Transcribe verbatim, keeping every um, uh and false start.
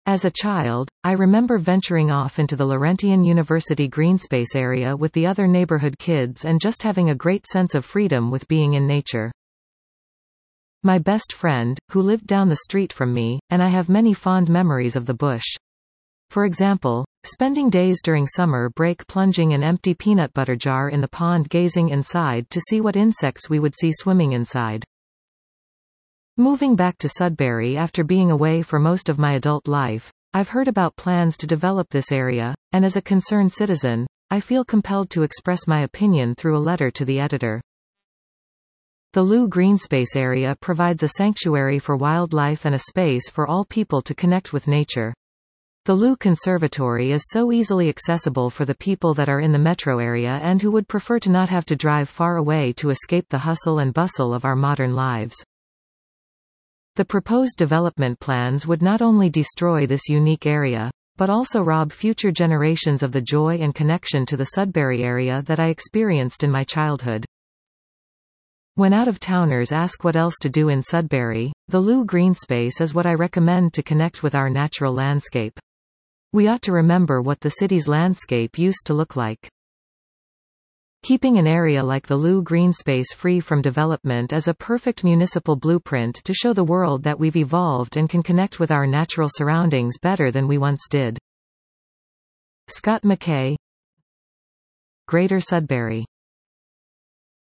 As a child, I remember venturing off into the Laurentian University Greenspace area with the other neighborhood kids and just having a great sense of freedom with being in nature. My best friend, who lived down the street from me, and I have many fond memories of the bush. For example, spending days during summer break plunging an empty peanut butter jar in the pond gazing inside to see what insects we would see swimming inside. Moving back to Sudbury after being away for most of my adult life, I've heard about plans to develop this area, and as a concerned citizen, I feel compelled to express my opinion through a letter to the editor. The Lou Greenspace area provides a sanctuary for wildlife and a space for all people to connect with nature. The Lou Conservatory is so easily accessible for the people that are in the metro area and who would prefer to not have to drive far away to escape the hustle and bustle of our modern lives. The proposed development plans would not only destroy this unique area, but also rob future generations of the joy and connection to the Sudbury area that I experienced in my childhood. When out-of-towners ask what else to do in Sudbury, the Lou Greenspace is what I recommend to connect with our natural landscape. We ought to remember what the city's landscape used to look like. Keeping an area like the Lou Greenspace free from development is a perfect municipal blueprint to show the world that we've evolved and can connect with our natural surroundings better than we once did. Scott McKay, Greater Sudbury.